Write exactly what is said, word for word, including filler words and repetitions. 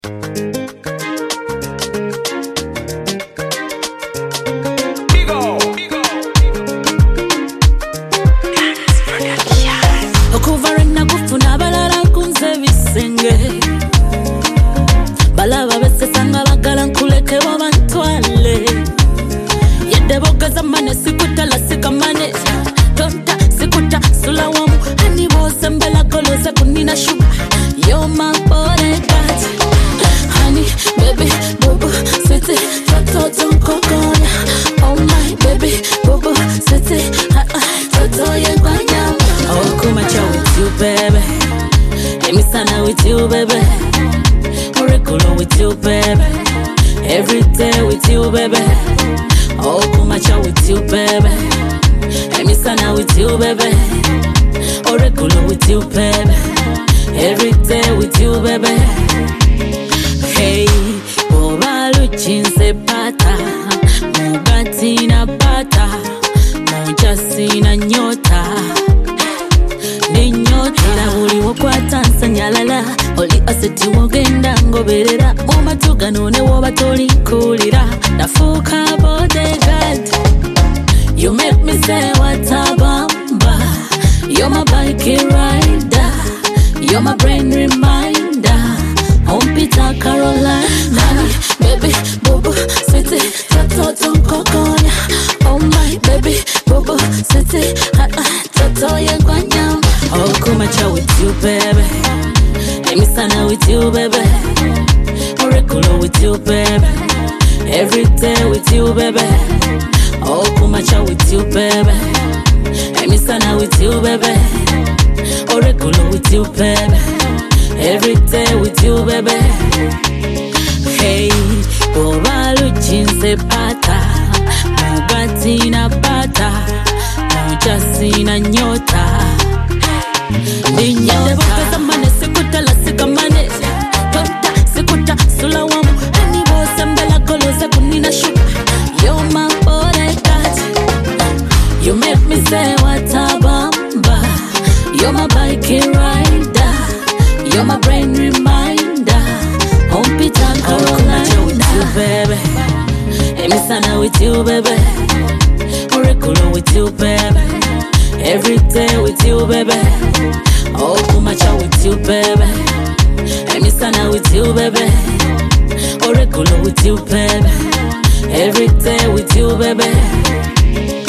Balaba bese sanga bagala nkuleke wabantwale Yedeboga zamane sikuta la sikamane Tonta sikuta sula wamu Hani bose mbela kolose kunina shuba You're my bodyguard Honey, baby, boo-boo, sweetie Toto tonkokona Oh my baby, boo-boo, sweetie Toto yengwanya Oh kumacha with you baby Emisana with you baby Miracle with you, baby. Every day with you, baby. Oh, kumacha with you, baby. Emisana with you, baby. Miracle with you, baby. Every day with you, baby. Hey, obalu chinse pata, mugati na bata, mujasi na nyota. Ninyota uli wakwata nsanyalala Oli aseti wogenda ngoberera Omatuga none woba tolikulira Nafuka bodyguard You make me say what a bamba You're my bike rider You're my brain reminder Home Peter Carolina Baby, boo-boo, sweetie Toto tonkokona Oh my baby, boo-boo, sweetie Toto yengwanya Oh, kumacha with you, baby. Emisana with you, baby. Miracle with you, baby. Every day with you, baby. Oh, kumacha with you, baby. Emisana with you, baby. Miracle with you, baby. Every day with you, baby. Hey, obalu chinse pata, mugati na bata, mujasi na nyota. Yedeboga zamane sikuta la sikamane Tonta sikuta sula wamu Hani bose mbela kolose kunina shuba You're my bodyguard You make me say what a bamba You're my bike rider You're my brain reminder Home Peter Carolina with you, baby Emisana with you, baby Miracle with you, baby Every day with you, baby. Oh, kumacha with you, baby. Emisana with you, baby. Miracle with you, baby. Every day with you, baby.